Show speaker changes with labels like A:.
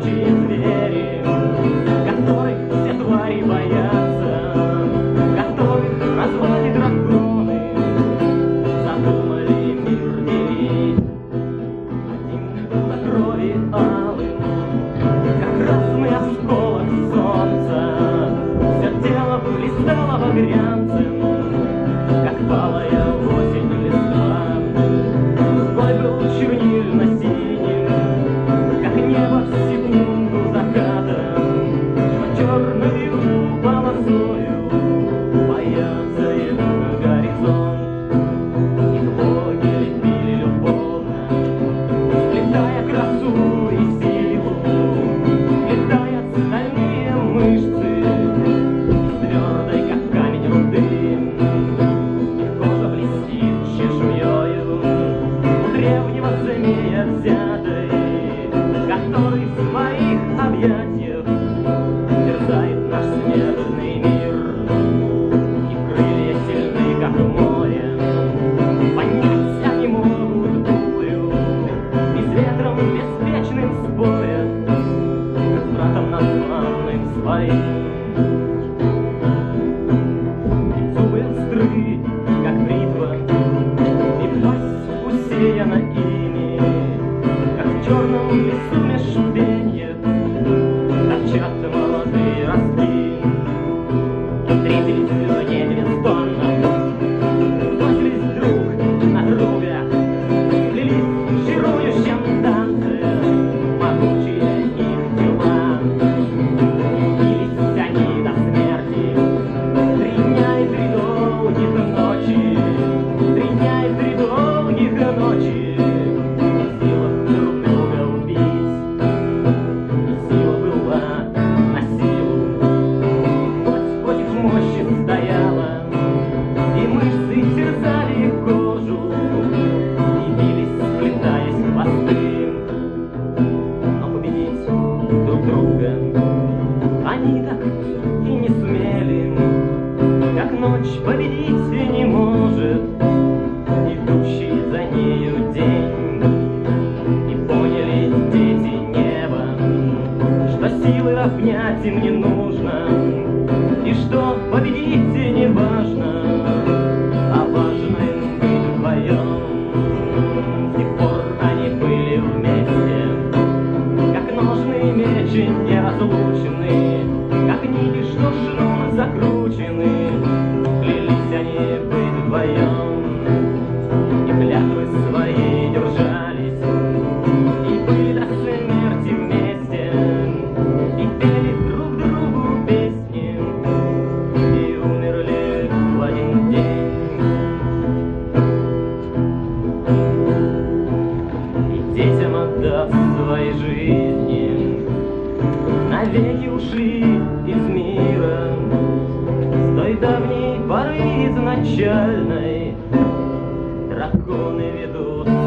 A: могучие звери, которых все твари боятся, которых назвали драконы, задумали мир делить. Один был на крови алым, как красный осколок солнца, все тело блистало багрянцем, как палая в осень листва. Другой был чернильно-синим, как небо в секунду заката, но черною полосою боятся этот горизонт. Их боги лепили любовно, сплетая красу и силу, летая стальные мышцы, твердой, как камень руды. Их кожа блестит чешуёю у древнего змея взятой, который в своих объятиях терзает наш смертный мир. Их крылья сильны, как море, поднять они могут бурю, и с ветром беспечным спорят, как с братом названным своим. И зубы остры, как бритва, и пасть усеяна ими, как в черном лесу меж пеньев торчат молодые ростки. Встретились люди невестонно, бросились друг на друга, сплелись в чарующем танце могучие их тела. Бились они до смерти 3 дня и 3 долгих ночи, 3 дня и 3 долгих ночи. В силах друг друга убить, и сила была на силу. Плоть против мощи стояла, и мышцы терзали их кожу, и бились, сплетаясь в хвосты. Но победить друг друга они так и не сумели, как ночь победить не может идущий за нею день. И поняли дети неба, что силы равнять им не нужно, и что победить не важно, а важно им быть вдвоем. С тех пор они были вместе, как ножны и мечи неразлучны, как нити, что в шнур закручены. Клялись они быть вдвоем, и клятвы свои держались, и были до смерти вместе, и пели друг другу песни, и умерли в один день. И детям отдав свои жизни, навеки ушли из мира. С той давней поры изначальной драконы ведут